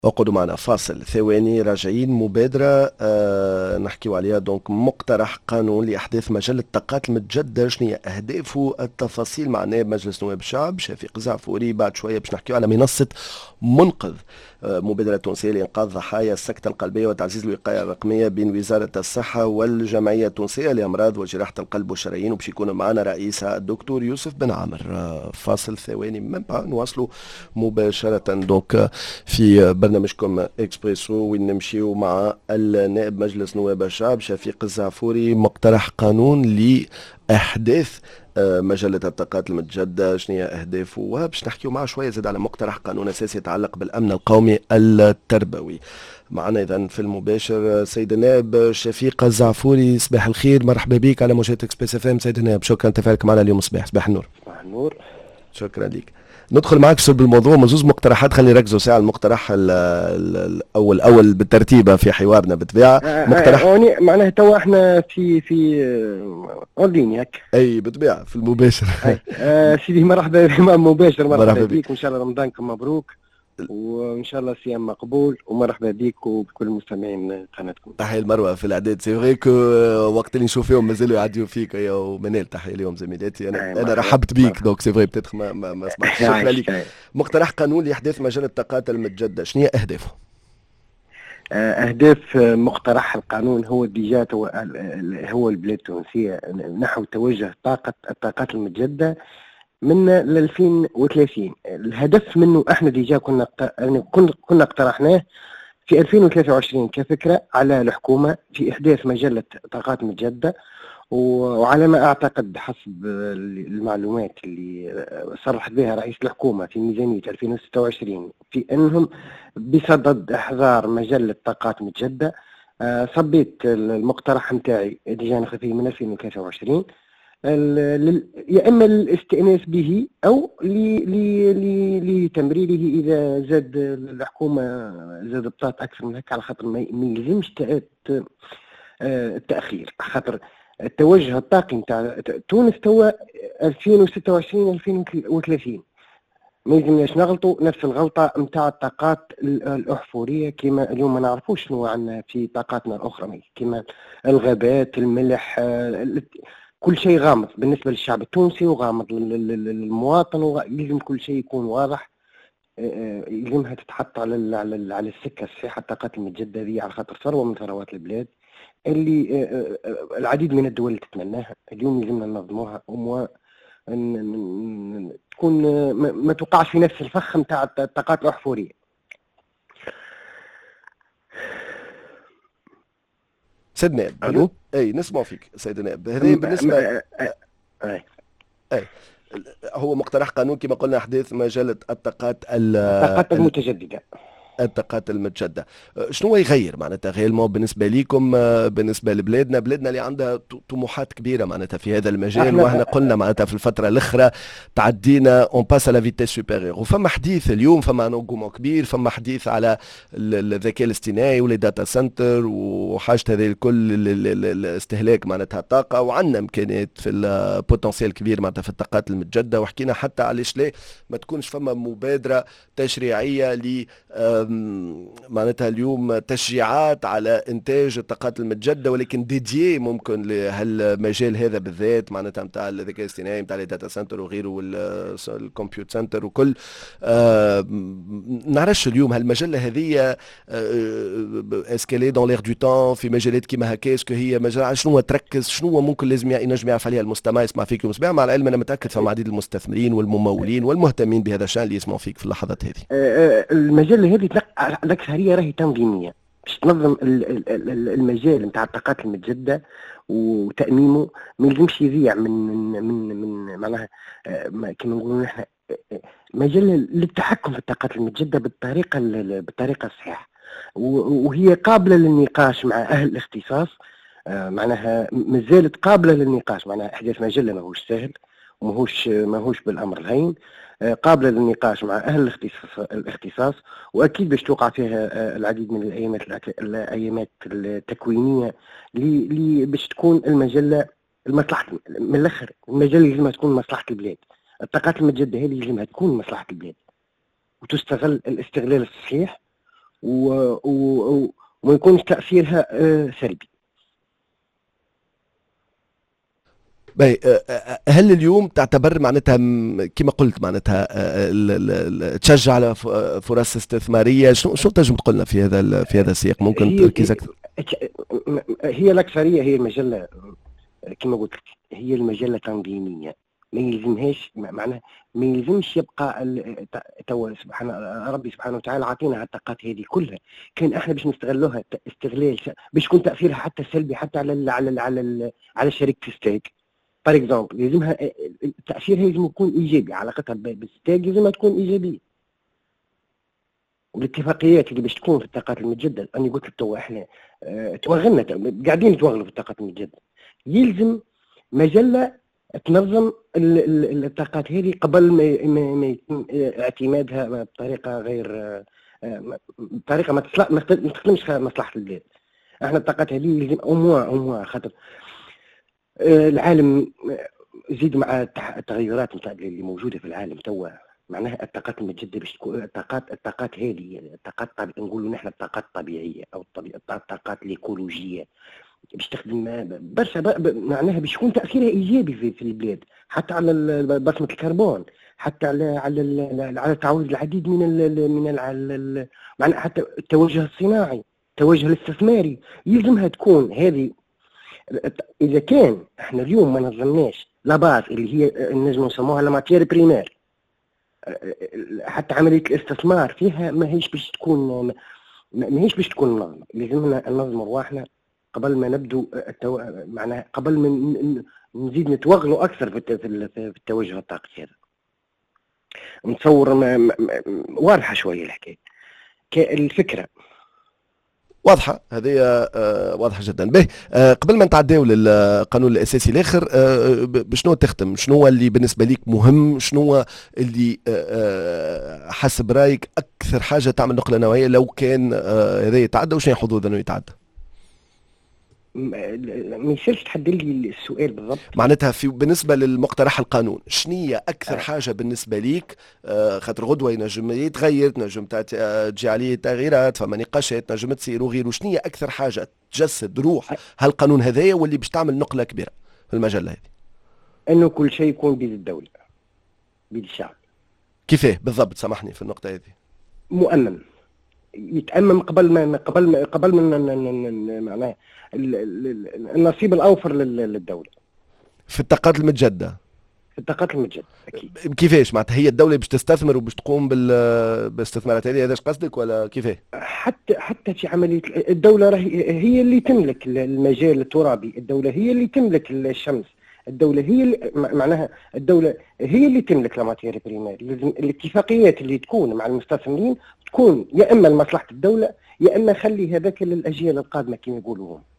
اقعدوا معنا فاصل ثواني راجعين مبادرة نحكيو عليها دونك مقترح قانون لإحداث مجلة طاقات المتجددة. شنو هي أهدافه؟ التفاصيل مع نائب مجلس نواب الشعب شفيق زعفوري. بعد شوية باش نحكيو على منصة منقذ، مبادرة تونسية لإنقاذ ضحايا السكتة القلبية وتعزيز الوقاية الرقمية بين وزارة الصحة والجمعية التونسية لأمراض وجراحة القلب والشرايين، وباش يكون معنا رئيسها الدكتور يوسف بن عامر. فاصل ثواني من بعد نواصلوا مباشرة دونك في برنامجكم اكسبريسو، وين نمشيو مع النائب مجلس نواب الشعب شفيق الزعفوري. مقترح قانون لإحداث مجلة الطاقات المتجددة. شنو هي أهدافه؟ وباش نحكيو معه شوية زاد على مقترح قانون أساسي يتعلق بالأمن القومي التربوي. معنا إذا في المباشر سيد النائب شفيق الزعفوري. صباح الخير، مرحبا بك على موجات اكسبريس اف ام. سيد النائب شكرا تفاعلك معنا اليوم. صباح النور. صباح النور. شكرا لك. ندخل معك في صلب الموضوع. مزوز مقترحات، خلينا نركزوا ساعة المقترح الأول بالترتيب في حوارنا بطبيعة. مقترح معناها توا احنا في اونلاين ياك. أي بطبيعة في المباشر. سيدي مرحبا مباشر. مرحبا بك وإن شاء الله رمضانكم مبروك، وإن شاء الله صيام مقبول، ومرحبا بك وبكل مستمعين قناتكم. تحية المروة في الإعداد. سي فري كو وقت اللي نشوف فيهم مازالوا يعديوا فيك ومنال. تحية اليوم زميلاتي. أنا رحبت بيك دونك سي فري بتاتخ ما سمعتش. شكرا لك. مقترح قانون لإحداث مجال الطاقات المتجددة، شنو هي أهدافه؟ أهداف مقترح القانون هو اتجاه هو البلاد التونسية نحو توجه الطاقات المتجددة من 2030. الهدف منه احنا ديجا كنا اقترحناه في 2023 كفكرة على الحكومة في إحداث مجلة طاقات متجددة، وعلى ما أعتقد حسب المعلومات اللي صرح بها رئيس الحكومة في ميزانية 2026 في أنهم بصدد إحضار مجلة طاقات متجددة. صبيت المقترح متاعي ديجا نخفيه من 2023 يا اما للاستئناس به او لتمريره اذا زاد الحكومه زاد بطاط اكثر من هكا، على خاطر ما يلزمش التاخير. خاطر التوجه الطاقي نتاع تونس توا 2026 2030 ما يلزمناش نغلطوا نفس الغلطه نتاع الطاقات الاحفوريه. كما اليوم ما نعرفوش شنو عندنا في طاقاتنا الاخرى كما الغابات، الملح، كل شيء غامض بالنسبة للشعب التونسي وغامض للمواطن، لازم كل شيء يكون واضح. يلزمها تتحط على السكة الصحيحة الطاقات المتجددة دي، على خاطر ثروة من ثروات البلاد اللي العديد من الدول تتمناها. اليوم يلزمنا ننظموها تكون ما توقعش في نفس الفخ نتاع الطاقات الأحفورية. سيد نائب. اي نسمع فيك سيد نائب. هذه بالنسبه اي هو مقترح قانون كما قلنا احداث مجله الطاقات المتجدده. الطاقات المتجددة. شنو هو يغير معناتها غير بالنسبة ليكم، بالنسبة لبلادنا اللي عندها طموحات كبيرة معناتها في هذا المجال، وإحنا قلنا معناتها في الفترة الأخرى تعدينا اون باس على فيتيس سوبيريور، وفما حديث اليوم، فما نجوم كبير، فما حديث على الذكاء الاصطناعي والداتا سنتر وحاجة هذه الكل الاستهلاك معناتها الطاقة، وعندنا إمكانيات في البوتنسيال كبير معناتها في الطاقات المتجددة. وحكينا حتى علاش ليه ما تكونش فما مبادرة تشريعية ل معناتها اليوم تشجيعات على انتاج الطاقات المتجدده، ولكن ديديي ممكن لهالمجال هذا بالذات معناتها نتاع الذكاء الاصطناعي نتاع الداتا سنتر وغيره والكمبيوتر سنتر وكل. نعرفش اليوم هالمجله هذه اسكالي دون لير دو تون في مجالات كيما هكا، اسكو هي مجال شنو تركز، شنو ممكن لازم ينجم يعرف عليها المستمع يسمع فيك ويسمع. مع العلم انا متاكد فما عديد المستثمرين والممولين والمهتمين بهذا الشان اللي يسمعوا فيك في اللحظات هذه. المجله هذه الاكثريه راهي تنظيميه باش تنظم المجال نتاع الطاقات المتجدده وتاميمه. ما يلزمش يضيع من معناها كما نقولوا نحن مجال للتحكم في الطاقات المتجدده بالطريقه الصحيحه، وهي قابله للنقاش مع اهل الاختصاص. معناها مازالت قابله للنقاش. معناها احداث مجله ماهوش سهل وماهوش بالامر الهين. قابله للنقاش مع اهل الاختصاص، واكيد باش توقع فيها العديد من الايامات التكوينيه باش تكون المجله المصلحه. من الاخر المجله لازم تكون مصلحه البلاد. الطاقات المتجدده هذه لازم تكون مصلحه البلاد وتستغل الاستغلال الصحيح وما يكونش تاثيرها سلبي. باهي، هل اليوم تعتبر معناتها كما قلت معناتها تشجع على فرص استثماريه؟ شنو تنجم تقولنا في هذا السياق؟ ممكن تركيز اكثر. هي الاكثريه، هي المجله كما قلت لك، هي المجله تنظيميه، ما يلزمهاش معناها، ما يلزمش يبقى سبحان ربي سبحانه وتعالى عطينا الطاقات هذه كلها، كان احنا باش نستغلوها استغلال باش يكون تاثيرها حتى سلبي حتى على شركه ستيك بار اكزومبل. لازمها تاثيرها لازم يكون ايجابي، علاقتها بالستيك لازمها تكون ايجابيه. والاتفاقيات اللي باش تكون في الطاقات المتجدده، انا قلت لك تو احنا توغلنا قاعدين نتوغلوا في الطاقات المتجدده، يلزم مجله تنظم الطاقات هذه قبل ما يتم اعتمادها بطريقه غير بطريقه ما تخدمش مصلحه البلاد. احنا الطاقات هذه يلزم اموا خاطر العالم زيد مع التغيرات نتاع اللي موجوده في العالم توا، معناها الطاقات المتجدده باش تكون الطاقات هذه الطاقات نقولوا نحن الطاقات الطبيعيه او الطاقات الايكولوجيه باش تخدم برشا، معناها باش يكون تاثيرها ايجابي في البلاد، حتى على بصمه الكربون، حتى على تعويض العديد من معناها حتى التوجه الصناعي، التوجه الاستثماري، يلزمها تكون هذه. اذا كان احنا اليوم ما نظمناش لاباز اللي هي نجم نسموها لا ماتير بريمير، حتى عمليه الاستثمار فيها ماهيش باش تكون منظمه. لازمنا ننظموا رواحنا قبل ما نبدو معناها قبل ما نزيد نتوغلوا اكثر في التوجه الطاقي هذا. نتصور واضحه شويه الحكايه، الفكره واضحة، هذه واضحة جدا. به قبل ما نتعداو للقانون الأساسي الآخر، بشنو تختم؟ شنو اللي بالنسبة ليك مهم؟ شنو اللي حسب رأيك أكثر حاجة تعمل نقلة نوعية لو كان هذا يتعدى؟ وشنو حظوظ أنه يتعدى؟ ما يصيرش تحدد لي السؤال بالضبط. معناتها بالنسبه للمقترح القانون، شنية اكثر حاجه بالنسبه ليك؟ خاطر غدوه ينجم يتغير، تنجم تجي عليه تغييرات، فما نقاشات نجم تصير وغيره. شنية اكثر حاجه تجسد روح هالقانون هذايا واللي باش تعمل نقله كبيره في المجله هذه؟ انه كل شيء يكون بيد الدوله، بيد الشعب. كيفاه بالضبط؟ سامحني في النقطه هذه. مؤمن، يتأمم قبل ما معناها النصيب الأوفر للدولة في الطاقات المتجددة. في الطاقات المتجددة أكيد. كيفاش معناتها هي الدولة باش تستثمر وباش تقوم بالاستثمارات هذه؟ هذاش قصدك ولا كيفاه؟ حتى في عملية الدولة هي اللي تملك المجال الترابي، الدولة هي اللي تملك الشمس، الدولة هي معناها الدولة هي اللي تملك الماتير بريمير. لازم الاتفاقيات اللي تكون مع المستثمرين تكون يا اما لمصلحة الدولة يا اما خلي هذاك للاجيال القادمة كما يقولوا هم.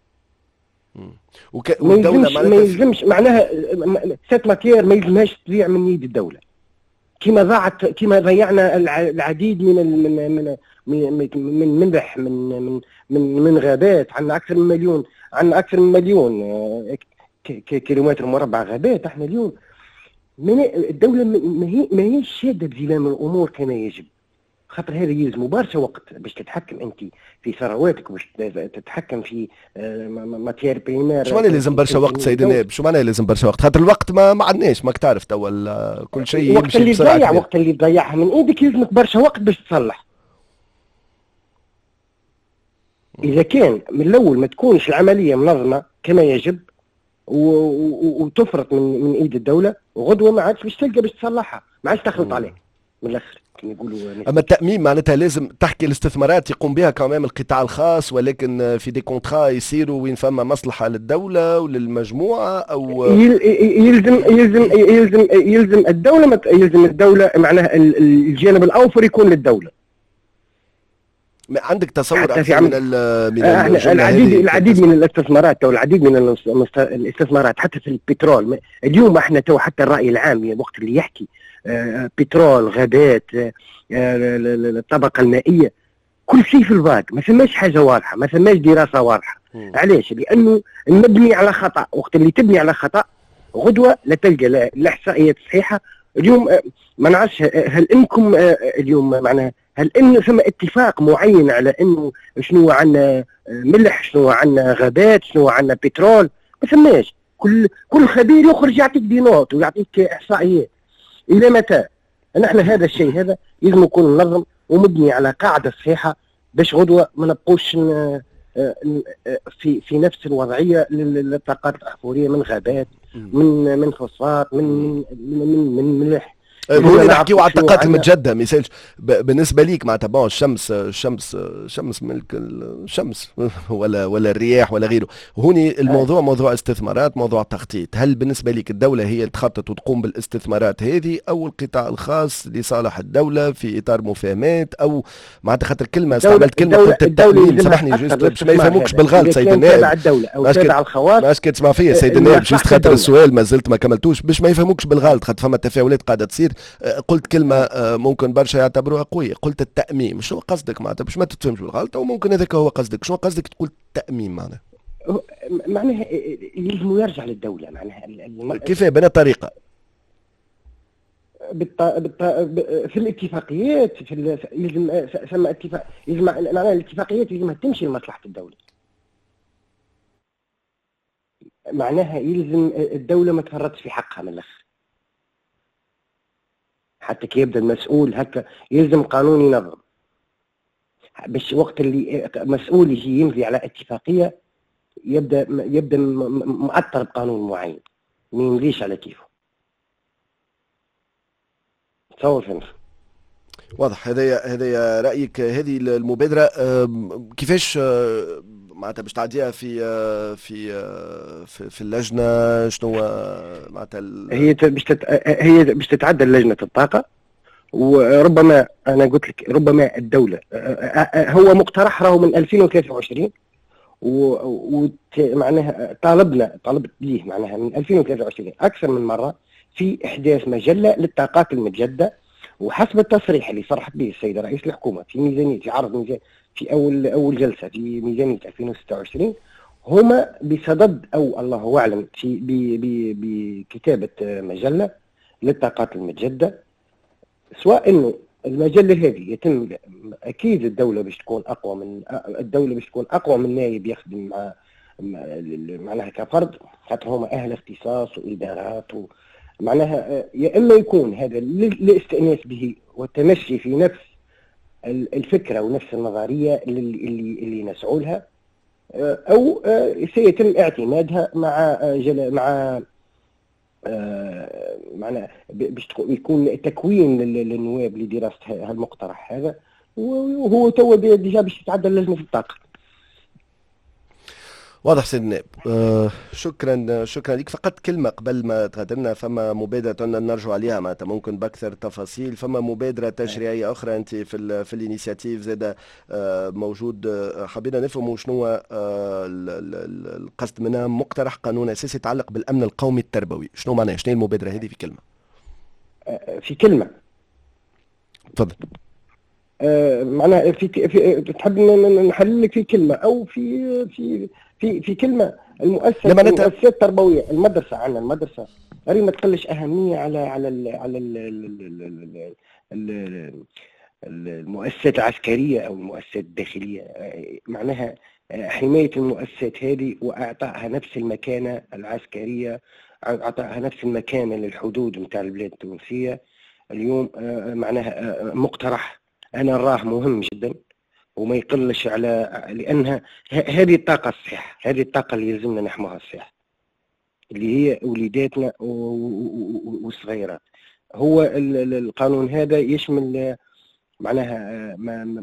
والدولة ما يلزمش معناها سات ماتير ما يلزمهاش تضيع من يد الدولة، كما ضيعنا العديد من منبح من غابات. عندنا اكثر من مليون كيلومتر مربع غابات. احنا اليوم الدولة ما هيش شادة بزمام الامور كما يجب، خاطر هذا يلزم برشا وقت باش تتحكم انت في ثرواتك وباش تتحكم في ماتير بريمير. شو معنى لازم برشا وقت سيدي النائب؟ شو معنى لازم برشا وقت؟ خاطر الوقت ما عندناش، ماك تعرف توا كل شيء يمشي بسرعة. وقت اللي تضيعها من ايدك يلزمك برشا وقت باش تصلح. اذا كان من الاول ما تكونش العملية منظمة كما يجب وتفرط من ايد الدولة، وغدوة ما عادش باش تلقى باش تصلحها، ما عادش تخلط عليك من الاخر. اما التامين معناتها لازم تحكي الاستثمارات يقوم بها كمان القطاع الخاص، ولكن في دي كونترا يصيروا وين فما مصلحه للدوله وللمجموعه او يلزم الدوله معناها الجانب الاوفر يكون للدوله. عندك تصور اكثر من العديد من الاستثمارات او العديد من الاستثمارات حتى في البترول اليوم. احنا تو حتى الراي العام وقت اللي يحكي بترول، غابات، الطبقة المائية، كل شيء في الفاق، ما ثماش حاجة واضحة، ما ثماش دراسة واضحة. علاش؟ لأنه المبني على خطأ. وقت اللي تبني على خطأ غدوة لا تلقى الإحصائيات صحيحة. اليوم ما نعرفش هل انكم اليوم معناها هل انه ثم اتفاق معين على انه شنو عندنا ملح، شنو عندنا غابات، شنو عندنا بترول؟ ما ثماش. كل خبير يخرج يعطيك بنوت ويعطيك احصائيات. الى متى؟ نحن هذا الشيء هذا لازم يكون منظم ومبني على قاعده صحيحه، باش غدوه ما نبقوش في نفس الوضعيه للطاقات الاحفوريه من غابات، من فوسفات، من ملح. هوني نحكيو على الطاقات المتجدده ما يسالش بالنسبه ليك معناتها بون الشمس ملك الشمس ولا الرياح ولا غيره. هوني الموضوع موضوع استثمارات، موضوع تخطيط. هل بالنسبه ليك الدوله هي تخطط وتقوم بالاستثمارات هذه، او القطاع الخاص لصالح الدوله في اطار مفاهمات، او معناتها خاطر كلمه استعملت كلمه قلت التامين، سامحني جوست باش ما يفهموكش بالغلط سيد النائب. تابع الدوله او تابع الخواص ماش تسمع فيا سيد النائب، جوست خاطر السؤال ما زلت ما كملتوش باش ما يفهموكش بالغلط، خاطر فما تفاعلات قاعده تصير. قلت كلمة ممكن برشا يعتبروها قوية، قلت التأميم. شنو قصدك معناتها باش ما تتفهمش بالغلط، أو ممكن هذاك هو قصدك؟ شنو قصدك تقول التأميم معناها؟ معناها يلزم يرجع للدولة. معناها كيف بنا طريقة؟ في الاتفاقيات يلزم ثم اتفاق، يلزم معناها الاتفاقيات يلزمها تمشي لمصلحة الدولة. معناها يلزم الدولة ما تفرطش في حقها من الأخر، حتى كي يبدا المسؤول هكا يلزم قانون ينظم، باش وقت اللي مسؤول يجي يمضي على اتفاقيه يبدا مؤثر بقانون معين، ما يمضيش على كيفه. تصور فهمت؟ واضح. هذايا رايك. هذه المبادره كيفاش معناتها باش تعديها في اللجنه؟ شنو معناتها هي باش تتعدى لجنه الطاقه، وربما انا قلت لك ربما الدوله هو مقترح راهو من 2023 ومعناها طلبت ليه معناها من 2023 اكثر من مره في احداث مجله للطاقات المتجدده، وحسب التصريح اللي صرحت به السيد رئيس الحكومه في ميزانيه، في عرض ميزانيه في اول جلسه في ميزانيه 2026، هما بصدد او الله اعلم في بكتابه مجله للطاقات المتجدده. سواء انه المجله هذه يتم اكيد الدوله باش تكون اقوى من نائب يخدم معناها كفرد، خاطر هما اهل اختصاص وادارات معناها يا اما يكون هذا للاستئناس به والتمشي في نفس الفكره ونفس النظريه اللي نسعوا لها، او سيتم اعتمادها مع معناها باش يكون تكوين للنواب لدراسه هالمقترح هذا، وهو تو ديجا باش يتعدى لجنه الطاقه. واضح سيد النائب. شكرا لك. فقط كلمه قبل ما تغادرنا، فما مبادره نرجع عليها معناتها ممكن باكثر تفاصيل. فما مبادره تشريعيه اخرى انت في الانيشيتيف زاده موجود، حبينا نفهموا شنو القصد منها. مقترح قانون اساسي يتعلق بالامن القومي التربوي، شنو معناه؟ شنو المبادره هذه في كلمه؟ في كلمه تفضل. معناها تحب نحلل لك في كلمه او في كلمه. المؤسسات التربويه، المدرسه عندنا، المدرسه ما تقلش اهميه على المؤسسات العسكريه او المؤسسات الداخليه. معناها حمايه المؤسسات هذه واعطائها نفس المكانه العسكريه، اعطائها نفس المكانه للحدود نتاع البلاد التونسيه. اليوم معناها مقترح انا نراه مهم جدا وما يقلش لانها هذه الطاقه الصحيحه، هذه الطاقه اللي يلزمنا نحموها الصحيحه، اللي هي وليداتنا والصغيرات. هو القانون هذا يشمل معناها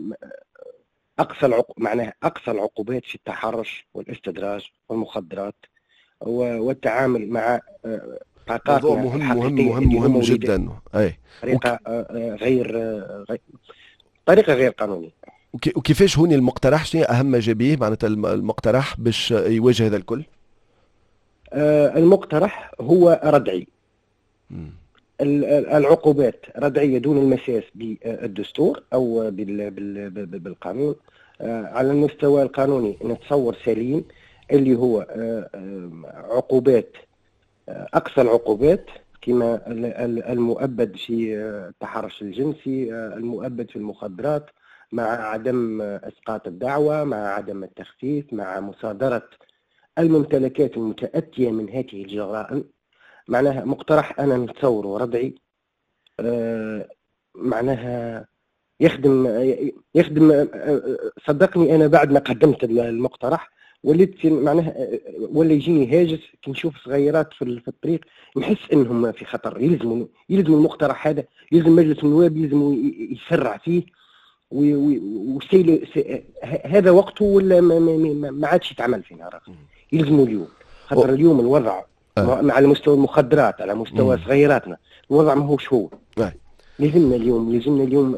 اقصى العقوبات في التحرش والاستدراج والمخدرات والتعامل مع طاقات. موضوع مهم جدا. طريقه غير قانونيه. وكيفاش هوني المقترح؟ شنو اهم ما جا به معناتها المقترح باش يواجه هذا الكل؟ المقترح هو ردعي. العقوبات ردعيه دون المساس بالدستور او بالقانون. على المستوى القانوني نتصور سليم اللي هو عقوبات، اقصى العقوبات كما المؤبد في التحرش الجنسي، المؤبد في المخدرات، مع عدم اسقاط الدعوه، مع عدم التخفيف، مع مصادره الممتلكات المتاتيه من هذه الجرائم. معناها مقترح انا نتصوره ردعي، معناها يخدم. صدقني انا بعد ما قدمت المقترح وليت معناها ولا يجيني هاجس كي نشوف صغيرات في الطريق، نحس انهم في خطر. يلزم المقترح هذا، يلزم مجلس النواب يلزم يسرع فيه هذا وقته، ولا ما عادش يتعمل في نهار. يلزموا اليوم، خاطر اليوم الوضع على مستوى المخدرات، على مستوى صغيراتنا الوضع ما هوش هو. لازمنا اليوم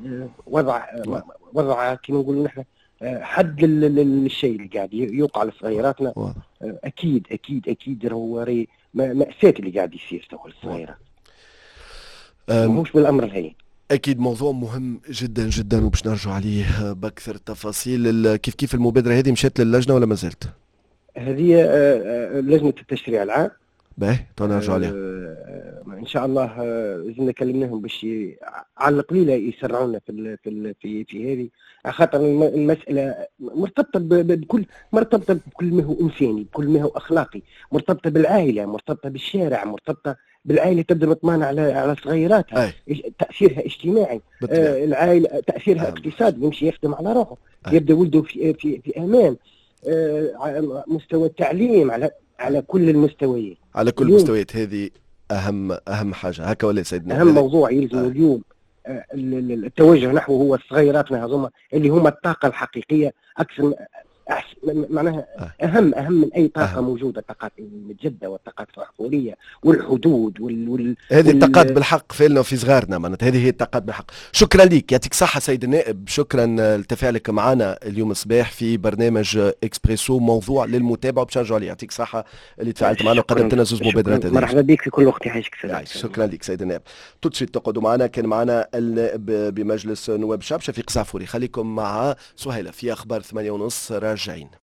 وضع كما نقولوا نحن حد للشيء اللي قاعد يوقع لصغيراتنا. اكيد راهو مأساة اللي قاعد يصير تو للصغيرات، ماهوش بالامر الهين. اكيد موضوع مهم جدا جدا، وباش نرجع عليه باكثر التفاصيل. كيف المبادره هذه مشات للجنه ولا ما زالت؟ هذه لجنه التشريع العام. باهي تو نرجع عليها ان شاء الله. زلنا كلمناهم باش على القليله يسرعونا في هذه، خاطر المساله مرتبطه بكل ما هو انساني، بكل ما هو اخلاقي، مرتبطه بالعائله، مرتبطه بالشارع، مرتبطه بالعائله تبدا مطمئنه على صغيراتها. تاثيرها اجتماعي، العائله تاثيرها اقتصادي، يمشي يخدم على روحه، يبدا ولده في امان، مستوى التعليم على كل المستويات، على كل المستويات. هذه اهم حاجه، هكا ولا سيدنا؟ اهم موضوع يلزم اليوم التوجه نحوه هو صغيراتنا هذوما اللي هما الطاقه الحقيقيه اكثر، معناها اهم من اي طاقه موجوده، الطاقات المتجدده والطاقات العقوليه والحدود هذه الطاقات بالحق فينا في صغارنا، معناتها هذه هي الطاقات بالحق. شكرا لك، يعطيك الصحه سيد النائب، شكرا لتفاعلك معنا اليوم الصباح في برنامج اكسبريسو، موضوع للمتابعه باش نرجعوا عليه. يعطيك الصحه اللي تفاعلت معنا وقدمت لنا زوج مبادرات. مرحبا بك في كل وقت، يعيشك سلام. شكرا لك سيد النائب. توتشي تقعدوا معنا، كان معنا النائب بمجلس نواب الشعب شفيق زعفوري. خليكم مع سهيله في اخبار 8:30 راجعين.